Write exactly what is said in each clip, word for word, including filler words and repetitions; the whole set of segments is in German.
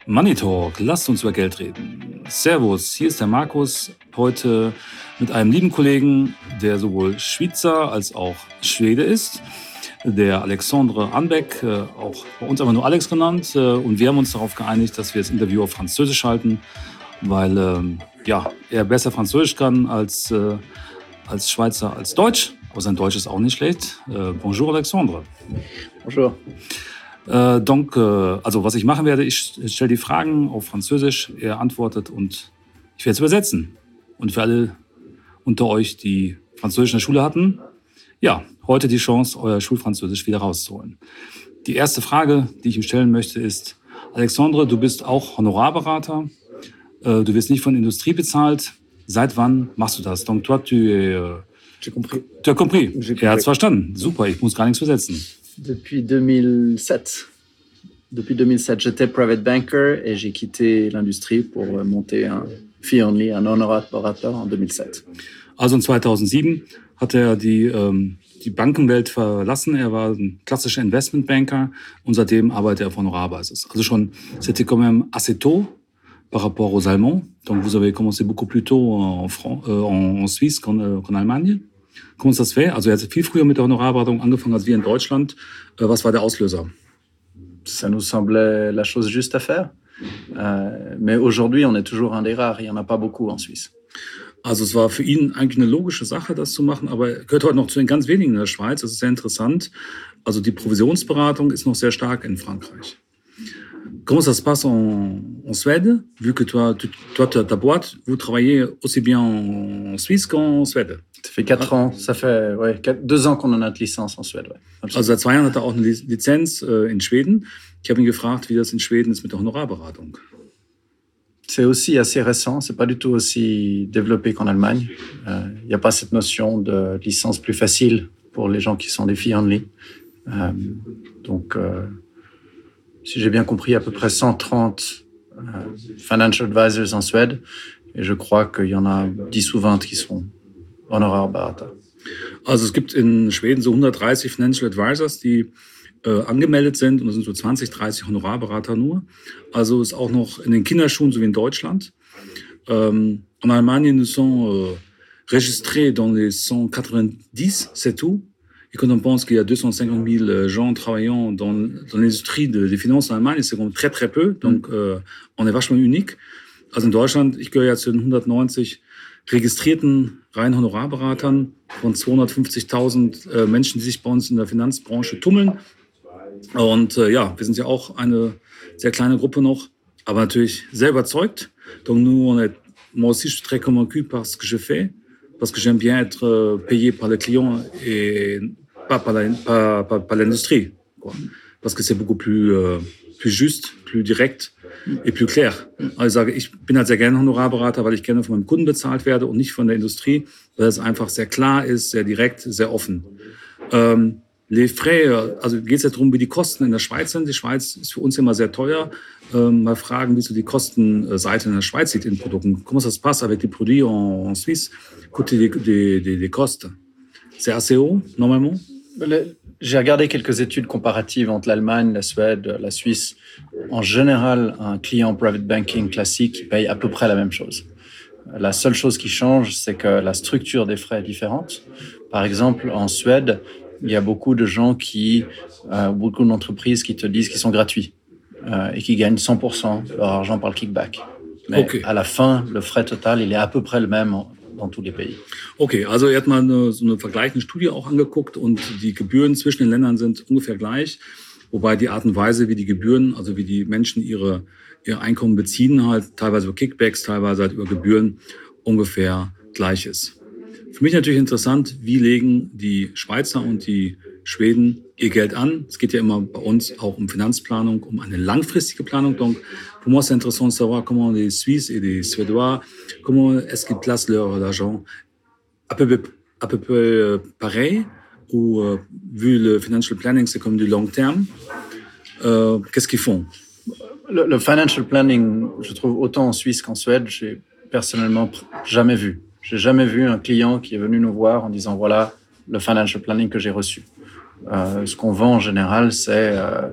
Money Talk, lasst uns über Geld reden. Servus, hier ist der Markus, heute mit einem lieben Kollegen, der sowohl Schweizer als auch Schwede ist, der Alexandre Anbeck, auch bei uns aber nur Alex genannt. Und wir haben uns darauf geeinigt, dass wir das Interview auf Französisch halten, weil ja, er besser Französisch kann als, als Schweizer als Deutsch. Aber sein Deutsch ist auch nicht schlecht. Bonjour Alexandre. Bonjour. Äh, donc, äh, also was ich machen werde, ich stelle die Fragen auf Französisch, er antwortet und ich werde es übersetzen. Und für alle unter euch, die Französisch in der Schule hatten, ja, heute die Chance, euer Schulfranzösisch wieder rauszuholen. Die erste Frage, die ich ihm stellen möchte, ist: Alexandre, du bist auch Honorarberater, äh, du wirst nicht von Industrie bezahlt. Seit wann machst du das? Donc, toi, tu es... Äh, J'ai compris. Tu as compris. J'ai compris. Er hat es verstanden. Super, ich muss gar nichts übersetzen. Depuis deux mille sept. Depuis deux mille sept, j'étais private banker et j'ai quitté l'industrie pour monter un fee-only, un honorarberater en deux mille sept. Also in zweitausendsieben hat er die, ähm, die Bankenwelt verlassen. Er war ein klassischer Investmentbanker und seitdem arbeitet er auf Honorarbasis. Also schon, c'était quand même assez tôt par rapport aux Allemands. Donc vous avez commencé beaucoup plus tôt en, Fran- euh, en Suisse qu'en, euh, qu'en Allemagne. Comment ça se fait? Also er hat viel früher mit der Honorarberatung angefangen als wir in Deutschland. Äh, was war der Auslöser? Ça nous semblait la chose juste à faire. Euh, mais aujourd'hui, on est toujours un des rares. Il n'y en a pas beaucoup en Suisse. Also es war für ihn eigentlich eine logische Sache, das zu machen, aber er gehört heute noch zu den ganz wenigen in der Schweiz. Das ist sehr interessant. Also die Provisionsberatung ist noch sehr stark in Frankreich. Comment ça se passe en, en Suède, vu que toi, tu, toi, ta boîte, vous travaillez aussi bien en Suisse qu'en Suède? Ça fait quatre ans, ça fait ouais, quatre, deux ans qu'on a notre licence en Suède. Ouais. Also seit zwei Jahren hat er auch eine Lizenz äh, in Schweden. Ich habe ihn gefragt, wie das in Schweden ist mit der Honorarberatung. C'est aussi assez récent, c'est pas du tout aussi développé qu'en Allemagne. Il euh, n'y a pas cette notion de licence plus facile pour les gens qui sont des fee-only. Euh, donc, euh, si j'ai bien compris, à peu près cent trente euh, financial advisors en Suède, et je crois qu'il y en a dix ou vingt qui sont Honorarberater. Also es gibt in Schweden so hundertdreißig Financial Advisors, die äh, angemeldet sind, und es sind so zwanzig, dreißig Honorarberater nur. Also ist auch noch in den Kinderschuhen, so wie in Deutschland. Ähm, en Allemagne, nous sommes euh, registrés dans les cent quatre-vingt-dix, c'est tout. Et quand on pense qu'il y a deux cent cinquante mille gens travaillant dans, dans l'industrie de, des Finanzen en Allemagne, c'est très très peu. Donc mhm. äh, on est vachement unique. Also in Deutschland, ich gehöre ja zu den hundertneunzig registrierten reinen Honorarberatern von zweihundertfünfzigtausend äh, Menschen, die sich bei uns in der Finanzbranche tummeln. Und äh, ja, wir sind ja auch eine sehr kleine Gruppe noch, aber natürlich sehr überzeugt. Donc nous, on est, moi aussi, je suis très convaincu par ce que je fais, parce que j'aime bien être euh, payé par le client et pas par, la, pas, pas, par l'industrie, quoi. Parce que c'est beaucoup plus, euh, plus juste, plus direct et plus clair. Also ich sage, ich bin halt sehr gerne Honorarberater, weil ich gerne von meinem Kunden bezahlt werde und nicht von der Industrie, weil es einfach sehr klar ist, sehr direkt, sehr offen. Ähm, les frais, also geht es ja darum, wie die Kosten in der Schweiz sind. Die Schweiz ist für uns immer sehr teuer. Ähm, mal fragen, wie so die Kostenseite in der Schweiz sieht in Produkten. Comment ça se passe avec les produits en, en Suisse? Côté des, des, des, des costes, c'est assez haut, normalement? J'ai regardé quelques études comparatives entre l'Allemagne, la Suède, la Suisse. En général, un client private banking classique paye à peu près la même chose. La seule chose qui change, c'est que la structure des frais est différente. Par exemple, en Suède, il y a beaucoup de gens qui, euh, beaucoup d'entreprises qui te disent qu'ils sont gratuits euh, et qui gagnent cent pour cent de leur argent par le kickback. Mais okay. À la fin, le frais total, il est à peu près le même dans tous les pays. Okay, also er hat mal eine, so eine vergleichende Studie auch angeguckt und die Gebühren zwischen den Ländern sind ungefähr gleich, wobei die Art und Weise, wie die Gebühren, also wie die Menschen ihre, ihr Einkommen beziehen, halt teilweise über Kickbacks, teilweise halt über Gebühren ungefähr gleich ist. Für mich natürlich interessant, wie legen die Schweizer und die Schweden ihr Geld an. Es geht ja immer bei uns auch um Finanzplanung, um eine langfristige Planung. Donc, pour moi, c'est intéressant de savoir comment les Suisses et les Suédois, comment est-ce qu'ils placent leur argent à peu, à peu près pareil, ou euh, vu le financial planning, c'est comme du long terme. Euh, qu'est-ce qu'ils font? Le, le financial planning, je trouve autant en Suisse qu'en Suède, j'ai personnellement jamais vu. J'ai jamais vu un client qui est venu nous voir en disant voilà le financial planning que j'ai reçu. Euh, ce qu'on vend en général, c'est euh,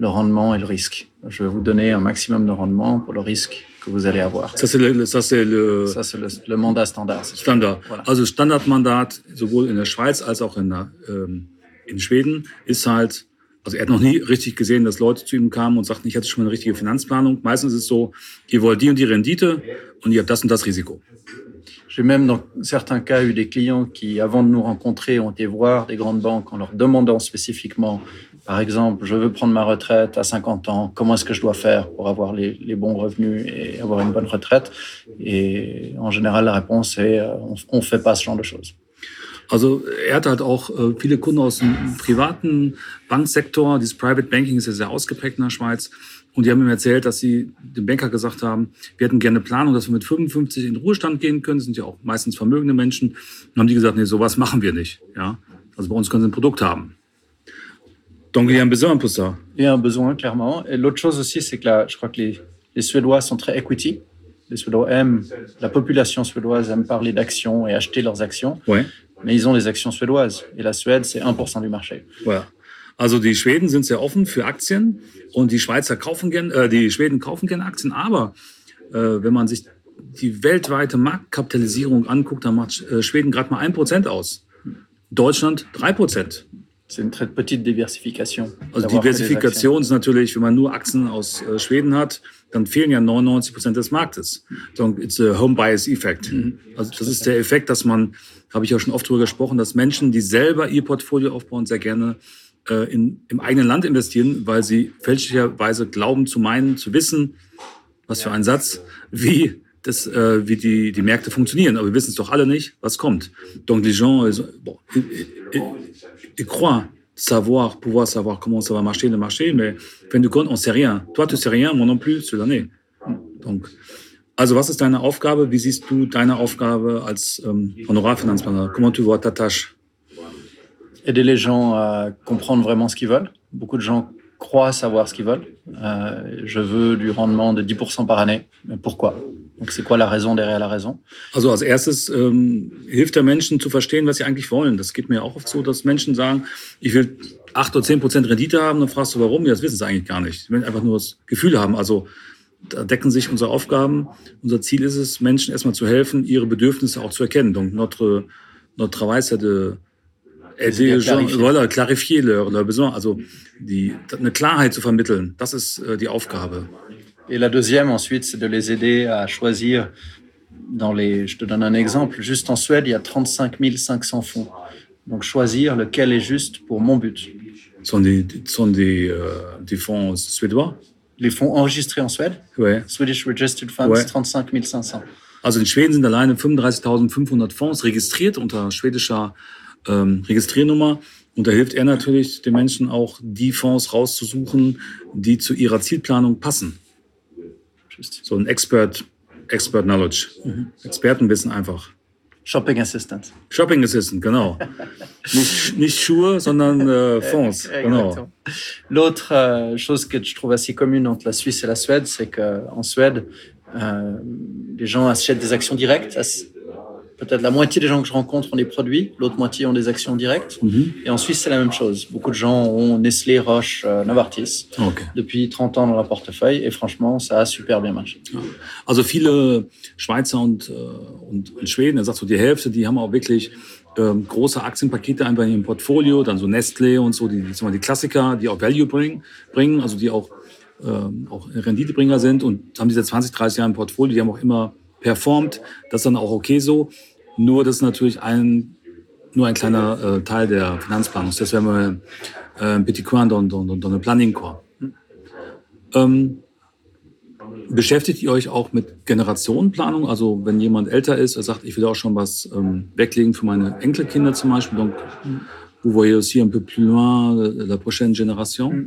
le rendement et le risque. Je vais vous donner un maximum de rendement pour le risque que vous allez avoir. Ça, c'est le, ça, c'est le, Ça, c'est le, le mandat standard. Standard. Voilà. Also Standardmandat, sowohl in der Schweiz als auch in, der, ähm, in Schweden, ist halt, also er hat noch nie richtig gesehen, dass Leute zu ihm kamen und sagten, ich hatte schon mal eine richtige Finanzplanung. Meistens ist es so, ihr wollt die und die Rendite und ihr habt das und das Risiko. J'ai même dans certains cas eu des clients qui, avant de nous rencontrer, ont été voir des grandes banques en leur demandant spécifiquement, par exemple, je veux prendre ma retraite à cinquante ans, comment est-ce que je dois faire pour avoir les, les bons revenus et avoir une bonne retraite? Et en général, la réponse est, euh, on ne fait pas ce genre de choses. Also er hat halt auch äh, viele Kunden aus dem privaten Banksektor. Dieses Private Banking ist ja sehr ausgeprägt in der Schweiz. Und die haben ihm erzählt, dass sie dem Banker gesagt haben, wir hätten gerne eine Planung, dass wir mit fünfundfünfzig in den Ruhestand gehen können. Das sind ja auch meistens vermögende Menschen. Und dann haben die gesagt, nee, sowas machen wir nicht. Ja? Also bei uns können sie ein Produkt haben. Donc il y a un besoin pour ça. Il y a un besoin, clairement. Et l'autre chose aussi, c'est que là, je crois que les, les Suédois sont très equity. Les Suédois aiment, la population suédoise aime parler d'actions et acheter leurs actions. Ouais. Mais ils ont les actions suédoises. Et la Suède, c'est un pour cent du marché. Ja. Also die Schweden sind sehr offen für Aktien und die Schweizer kaufen gern, äh, die Schweden kaufen gerne Aktien. Aber äh, wenn man sich die weltweite Marktkapitalisierung anguckt, dann macht äh, Schweden gerade mal ein Prozent aus. Deutschland drei Prozent. C'est une très petite diversification. Also Diversifikation ist natürlich, wenn man nur Aktien aus äh, Schweden hat, dann fehlen ja neunundneunzig Prozent des Marktes. So, it's a home bias effect. Mhm. Also das ist der Effekt, dass man, habe ich auch schon oft drüber gesprochen, dass Menschen, die selber ihr Portfolio aufbauen, sehr gerne äh, in, im eigenen Land investieren, weil sie fälschlicherweise glauben zu meinen, zu wissen, was für ein Satz, wie das, äh, wie die, die Märkte funktionieren. Aber wir wissen es doch alle nicht, was kommt. Donc les gens, bon, ils croient savoir, pouvoir savoir comment ça va marcher le marché, mais fin de compte, on sait rien. Toi, tu sais rien, moi non plus, cela n'est. Donc, also was ist deine Aufgabe? Wie siehst du deine Aufgabe als ähm, Honorarfinanzplaner? Comment tu vois ta tâche? Aider les gens à comprendre vraiment ce qu'ils veulent. Beaucoup de gens croient savoir ce qu'ils veulent. Euh, je veux du rendement de dix pour cent par année. Mais pourquoi? Donc, c'est quoi la raison derrière la raison? Also als erstes ähm, hilft der Menschen zu verstehen, was sie eigentlich wollen. Das geht mir auch oft so, dass Menschen sagen, ich will acht oder zehn Prozent Rendite haben. Dann fragst du, warum? Ja, das wissen sie eigentlich gar nicht. Sie wollen einfach nur das Gefühl haben. Also da decken sich unsere Aufgaben. Unser Ziel ist es, Menschen erstmal zu helfen, ihre Bedürfnisse auch zu erkennen. Donc notre, notre travail, c'est de aider les gens, voilà, clarifier leurs leur besoins. Also die, eine Klarheit zu vermitteln, das ist äh, die Aufgabe. Et la deuxième, ensuite, c'est de les aider à choisir dans les... Je te donne un exemple. Juste en Suède, il y a trente-cinq mille cinq cents fonds. Donc, choisir lequel est juste pour mon but. Sont des, sont des, euh, des fonds suédois? Les fonds enregistrés en Suède? Ouais. Swedish Registered Funds, ouais. trente-cinq mille cinq cents. Also in Schweden sind alleine fünfunddreißigtausendfünfhundert Fonds registriert unter schwedischer ähm, Registriernummer. Und da hilft er natürlich den Menschen auch, die Fonds rauszusuchen, die zu ihrer Zielplanung passen. So ein Expert, Expert Knowledge. Mhm. Expertenwissen einfach. Shopping Assistant. Shopping Assistant, genau. nicht, nicht Schuhe, sondern äh, Fonds. Genau. L'autre euh, chose que je trouve assez commune entre la Suisse et la Suède, c'est qu'en Suède, euh, les gens achètent des actions directes. Peut-être la moitié des gens que je rencontre ont des produits, l'autre moitié ont des actions directes. Mm-hmm. Et en Suisse, c'est la même chose. Beaucoup de gens ont Nestlé, Roche, euh, Novartis okay. depuis trente ans dans leur portefeuille. Et franchement, ça a super bien marché. Also viele Schweizer und, und, und Schweden, er sagt so die Hälfte, die haben auch wirklich ähm, große Aktienpakete einfach in ihrem Portfolio, dann so Nestlé und so, die, die, die Klassiker, die auch Value bringen, bringen also die auch, ähm, auch Renditebringer sind und haben diese zwanzig, dreißig Jahre im Portfolio, die haben auch immer performt. Das ist dann auch okay so. Nur das ist natürlich ein, nur ein kleiner äh, Teil der Finanzplanung. Das wäre mal ein petit coin dans, dans, dans le planning, quoi. Ähm, beschäftigt ihr euch auch mit Generationenplanung? Also wenn jemand älter ist, er sagt, ich will auch schon was ähm, weglegen für meine Enkelkinder zum Beispiel. Donc, vous voyez aussi un peu plus loin la prochaine génération?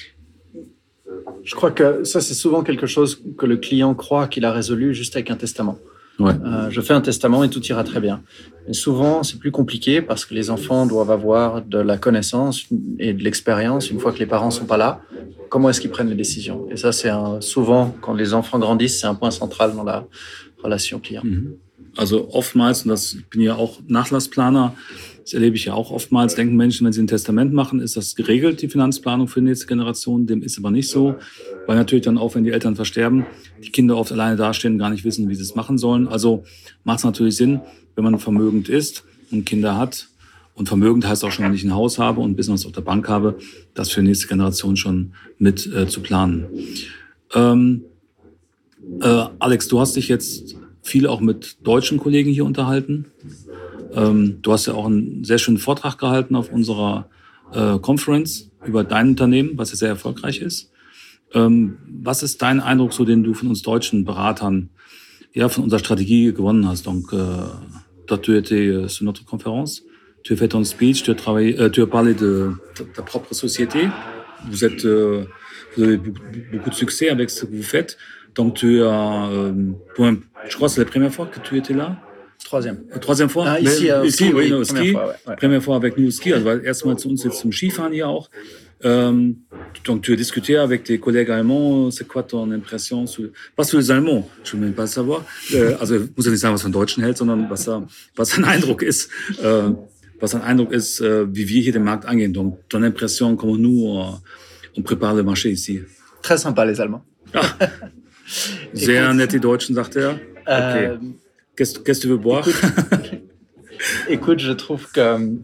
Je crois que ça, c'est souvent quelque chose que le client croit qu'il a résolu juste avec un testament. Ouais. Euh, je fais un testament et tout ira très bien. Mais souvent, c'est plus compliqué parce que les enfants doivent avoir de la connaissance et de l'expérience une fois que les parents sont pas là. Comment est-ce qu'ils prennent les décisions? Et ça, c'est un, souvent, quand les enfants grandissent, c'est un point central dans la relation client. Mhm. Also oftmals, und das, ich bin ja auch Nachlassplaner, das erlebe ich ja auch oftmals, denken Menschen, wenn sie ein Testament machen, ist das geregelt, die Finanzplanung für die nächste Generation. Dem ist aber nicht so, weil natürlich dann auch, wenn die Eltern versterben, die Kinder oft alleine dastehen, gar nicht wissen, wie sie es machen sollen. Also macht es natürlich Sinn, wenn man vermögend ist und Kinder hat. Und vermögend heißt auch schon, wenn ich ein Haus habe und Business auf der Bank habe, das für die nächste Generation schon mit äh, zu planen. Ähm, äh, Alex, du hast dich jetzt viel auch mit deutschen Kollegen hier unterhalten. Ähm, du hast ja auch einen sehr schönen Vortrag gehalten auf unserer äh, Conference über dein Unternehmen, was ja sehr erfolgreich ist. Ähm, was ist dein Eindruck, so den du von uns deutschen Beratern, ja, von unserer Stratégie gewonnen hast? Donc, euh, toi, tu étais sur notre conférence, tu as fait ton speech, tu as travaillé, euh, tu as parlé de ta propre société. Vous êtes, euh, vous avez beaucoup de succès avec ce que vous faites. Donc, tu as, euh, pour un, je crois que c'est la première fois que tu étais là. Troisième. Troisième fois? Ah, ici, Mais, ici, oui, au Première Ski. fois, ouais, ouais. Première fois avec nous au Ski. Also, erstmal zu uns jetzt zum Skifahren hier auch. Ähm, donc, tu as discuté avec tes collègues allemands. C'est quoi ton impression? Sur, pas sur les Allemands, je will même pas savoir. Äh, also, ich muss ja nicht sagen, was von Deutschen hält, sondern was, er, was sein Eindruck ist. Äh, was sein Eindruck ist, äh, wie wir hier den Markt angehen. Donc, ton impression, comment nous, on, on prépare le marché ici. Très sympa, les Allemands. Ah. Sehr nett, die Deutschen, sagt er. Okay. Euh, Qu'est-ce que tu veux boire? Écoute, écoute, je trouve que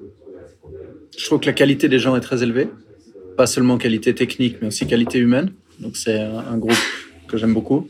je trouve que la qualité des gens est très élevée, pas seulement qualité technique, mais aussi qualité humaine. Donc c'est un, un groupe que j'aime beaucoup,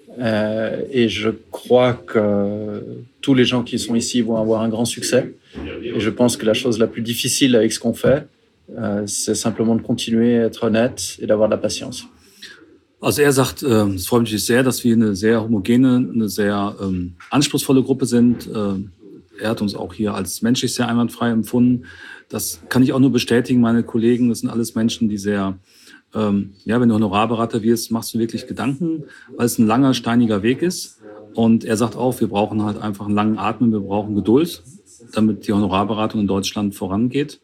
euh, et je crois que tous les gens qui sont ici vont avoir un grand succès. Et je pense que la chose la plus difficile avec ce qu'on fait, euh, c'est simplement de continuer à être honnête et d'avoir de la patience. Also er sagt, äh, es freut mich sehr, dass wir eine sehr homogene, eine sehr ähm, anspruchsvolle Gruppe sind. Äh, er hat uns auch hier als menschlich sehr einwandfrei empfunden. Das kann ich auch nur bestätigen, meine Kollegen. Das sind alles Menschen, die sehr, ähm, ja, wenn du Honorarberater wirst, machst du wirklich Gedanken, weil es ein langer, steiniger Weg ist. Und er sagt auch, wir brauchen halt einfach einen langen Atmen, wir brauchen Geduld, damit die Honorarberatung in Deutschland vorangeht.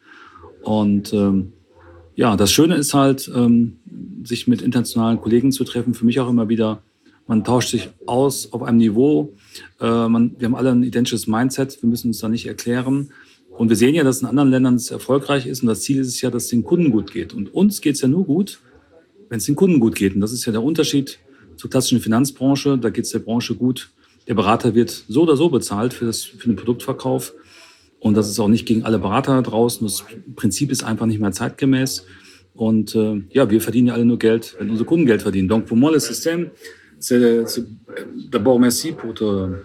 Und ähm, ja, das Schöne ist halt, ähm, sich mit internationalen Kollegen zu treffen, für mich auch immer wieder, man tauscht sich aus auf einem Niveau, äh, man, wir haben alle ein identisches Mindset, wir müssen uns da nicht erklären. Und wir sehen ja, dass in anderen Ländern es erfolgreich ist und das Ziel ist es ja, dass es den Kunden gut geht. Und uns geht es ja nur gut, wenn es den Kunden gut geht. Und das ist ja der Unterschied zur klassischen Finanzbranche, da geht es der Branche gut. Der Berater wird so oder so bezahlt für, das, für den Produktverkauf. Und das ist auch nicht gegen alle Berater da draußen. Das Prinzip ist einfach nicht mehr zeitgemäß. Und äh, ja, wir verdienen ja alle nur Geld, wenn unsere Kunden Geld verdienen. Donc pour moi, le système, c'est, c'est d'abord merci pour, te,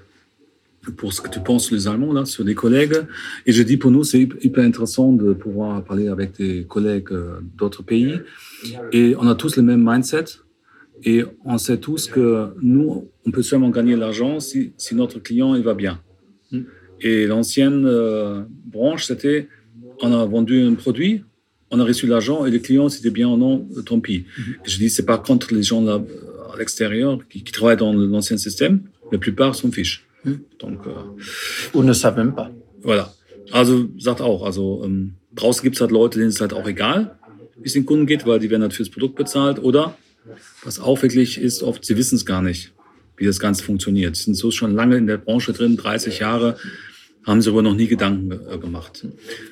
pour ce que tu penses sur les Allemands, là, sur les collègues. Et je dis pour nous, c'est hyper intéressant de pouvoir parler avec des collègues d'autres pays. Et on a tous le même mindset. Et on sait tous que nous, on peut seulement gagner l'argent si, si notre client il va bien. Mm. Et l'ancienne euh, branche, c'était, on a vendu un produit, on a reçu l'argent et le client, c'était bien ou non, tant pis. Mm-hmm. Je dis, c'est pas contre les gens là, à l'extérieur qui, qui travaillent dans l'ancien système. La plupart s'en fichent. Mm. Donc, äh, Ou ne savent même pas. Voilà. Also, sagt auch, also, ähm, draußen gibt's halt Leute, denen ist halt auch egal, wie es den Kunden geht, weil die werden halt fürs Produkt bezahlt. Oder, was auch wirklich ist, oft, sie wissen es gar nicht, wie das Ganze funktioniert. Sie sind so schon lange in der Branche drin, dreißig Jahre, haben sich aber noch nie Gedanken äh, gemacht.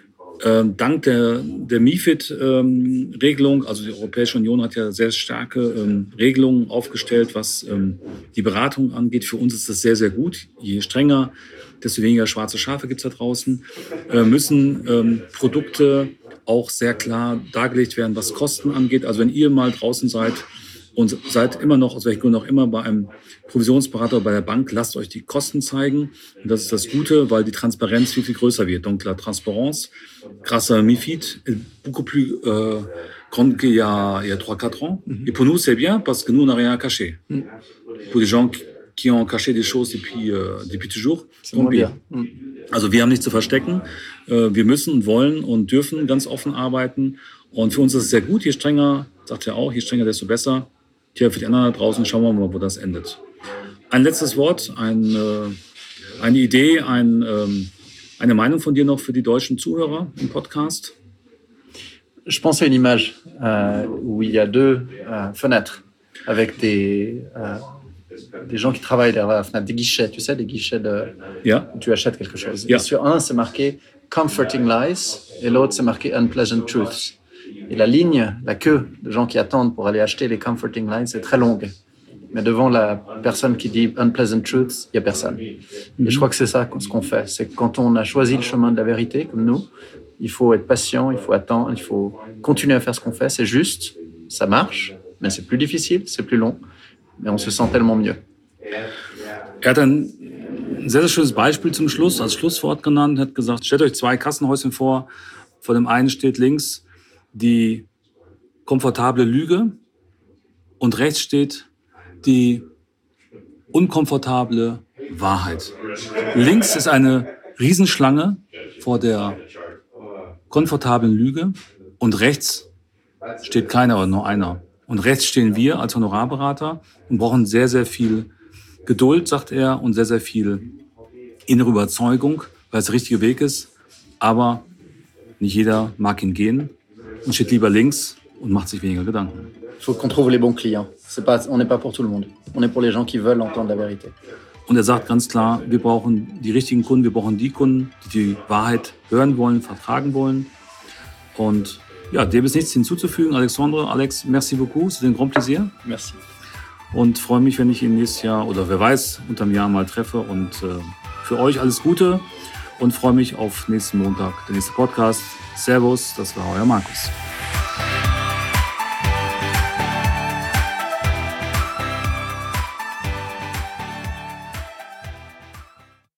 Ähm, dank der, der MiFID-Regelung, ähm, also die Europäische Union hat ja sehr starke ähm, Regelungen aufgestellt, was ähm, die Beratung angeht. Für uns ist das sehr, sehr gut. Je strenger, desto weniger schwarze Schafe gibt's da draußen. Äh, müssen ähm, Produkte auch sehr klar dargelegt werden, was Kosten angeht. Also wenn ihr mal draußen seid und seid immer noch, aus welchem Grund auch immer, bei einem Provisionsberater oder bei der Bank, lasst euch die Kosten zeigen. Und das ist das Gute, weil die Transparenz viel, viel größer wird. Donc la transparence, grâce à MiFID, est beaucoup plus euh, grande qu'il y a, il y a trois quatre ans. Mm-hmm. Et pour nous, c'est bien parce que nous, on n'a rien à cacher. Mm. Pour les gens qui ont caché des choses depuis, euh, depuis toujours, tant pis. Mm. Also wir haben nichts zu verstecken. Wir müssen, wollen und dürfen ganz offen arbeiten. Und für uns ist es sehr gut. Je strenger, sagt er auch, je strenger, desto besser. Tja, für die anderen da draußen schauen wir mal, wo das endet. Ein letztes Wort, ein, eine Idee, ein, eine Meinung von dir noch für die deutschen Zuhörer im Podcast? Je pense à une image euh, où il y a deux euh, fenêtres avec des, euh, des gens qui travaillent derrière la fenêtre, des guichets, tu sais, des guichets de, Ja. où tu achètes quelque chose. Ja. Et sur un, c'est marqué Comforting Lies et l'autre, c'est marqué Unpleasant Truths. Et la ligne, la queue de gens qui attendent pour aller acheter les Comforting Lies, c'est très longue. Mais devant la personne qui dit Unpleasant Truths, il n'y a personne. Et je crois que c'est ça ce qu'on fait. C'est que quand on a choisi le chemin de la vérité, comme nous, il faut être patient, il faut attendre, il faut continuer à faire ce qu'on fait. C'est juste, ça marche, mais c'est plus difficile, c'est plus long. Mais on se sent tellement mieux. Er hat ein sehr, sehr schönes Beispiel zum Schluss, als Schlusswort genannt, hat gesagt, stellt euch zwei Kassenhäuschen vor, vor dem einen steht links die komfortable Lüge und rechts steht die unkomfortable Wahrheit. Links ist eine Riesenschlange vor der komfortablen Lüge und rechts steht keiner oder nur einer. Und rechts stehen wir als Honorarberater und brauchen sehr, sehr viel Geduld, sagt er, und sehr, sehr viel innere Überzeugung, weil es der richtige Weg ist. Aber nicht jeder mag ihn gehen und steht lieber links und macht sich weniger Gedanken. Il faut qu'on trouve les bons clients. C'est pas, on n'est pas pour tout le monde. On est pour les gens qui veulent entendre la vérité. Und er sagt ganz klar, wir brauchen die richtigen Kunden, wir brauchen die Kunden, die die Wahrheit hören wollen, vertragen wollen. Und ja, dem ist nichts hinzuzufügen. Alexandre, Alex, merci beaucoup, c'est un grand plaisir. Merci. Und freue mich, wenn ich ihn nächstes Jahr oder wer weiß, unterm Jahr mal treffe. Und äh, für euch alles Gute und freue mich auf nächsten Montag, der nächste Podcast. Servus, das war euer Markus.